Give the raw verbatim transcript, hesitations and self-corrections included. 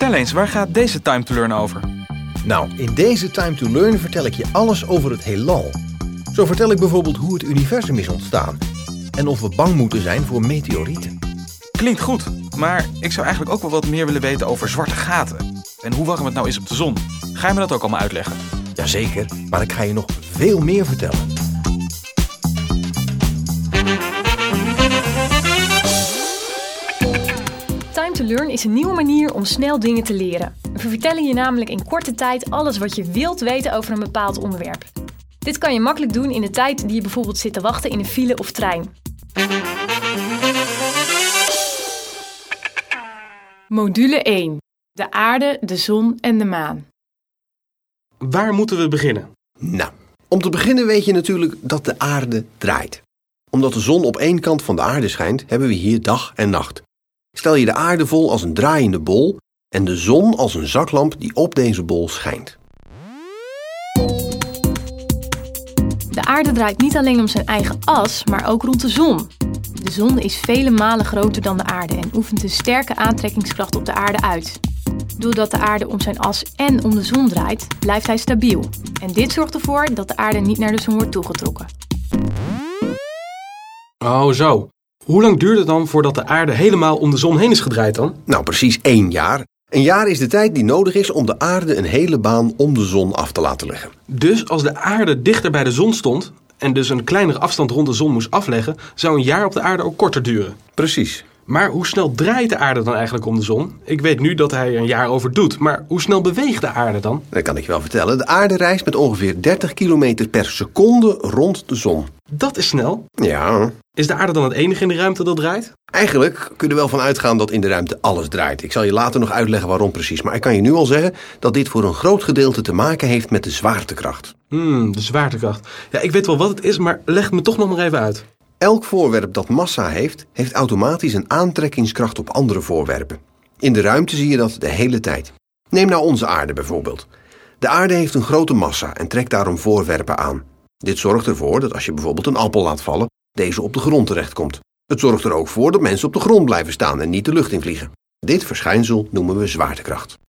Vertel eens, waar gaat deze Time to Learn over? Nou, in deze Time to Learn vertel ik je alles over het heelal. Zo vertel ik bijvoorbeeld hoe het universum is ontstaan en of we bang moeten zijn voor meteorieten. Klinkt goed, maar ik zou eigenlijk ook wel wat meer willen weten over zwarte gaten. En hoe warm het nou is op de zon. Ga je me dat ook allemaal uitleggen? Jazeker, maar ik ga je nog veel meer vertellen. Time to Learn is een nieuwe manier om snel dingen te leren. We vertellen je namelijk in korte tijd alles wat je wilt weten over een bepaald onderwerp. Dit kan je makkelijk doen in de tijd die je bijvoorbeeld zit te wachten in een file of trein. Module één. De aarde, de zon en de maan. Waar moeten we beginnen? Nou, om te beginnen weet je natuurlijk dat de aarde draait. Omdat de zon op één kant van de aarde schijnt, hebben we hier dag en nacht. Stel je de aarde voor als een draaiende bol en de zon als een zaklamp die op deze bol schijnt. De aarde draait niet alleen om zijn eigen as, maar ook rond de zon. De zon is vele malen groter dan de aarde en oefent een sterke aantrekkingskracht op de aarde uit. Doordat de aarde om zijn as en om de zon draait, blijft hij stabiel. En dit zorgt ervoor dat de aarde niet naar de zon wordt toegetrokken. Oh zo. Hoe lang duurt het dan voordat de aarde helemaal om de zon heen is gedraaid dan? Nou, precies één jaar. Een jaar is de tijd die nodig is om de aarde een hele baan om de zon af te laten leggen. Dus als de aarde dichter bij de zon stond en dus een kleinere afstand rond de zon moest afleggen, zou een jaar op de aarde ook korter duren. Precies. Maar hoe snel draait de aarde dan eigenlijk om de zon? Ik weet nu dat hij er een jaar over doet, maar hoe snel beweegt de aarde dan? Dat kan ik je wel vertellen. De aarde reist met ongeveer dertig kilometer per seconde rond de zon. Dat is snel. Ja. Is de aarde dan het enige in de ruimte dat draait? Eigenlijk kun je er wel van uitgaan dat in de ruimte alles draait. Ik zal je later nog uitleggen waarom precies. Maar ik kan je nu al zeggen dat dit voor een groot gedeelte te maken heeft met de zwaartekracht. Hmm, de zwaartekracht. Ja, ik weet wel wat het is, maar leg het me toch nog maar even uit. Elk voorwerp dat massa heeft, heeft automatisch een aantrekkingskracht op andere voorwerpen. In de ruimte zie je dat de hele tijd. Neem nou onze aarde bijvoorbeeld. De aarde heeft een grote massa en trekt daarom voorwerpen aan. Dit zorgt ervoor dat als je bijvoorbeeld een appel laat vallen, deze op de grond terechtkomt. Het zorgt er ook voor dat mensen op de grond blijven staan en niet de lucht in vliegen. Dit verschijnsel noemen we zwaartekracht.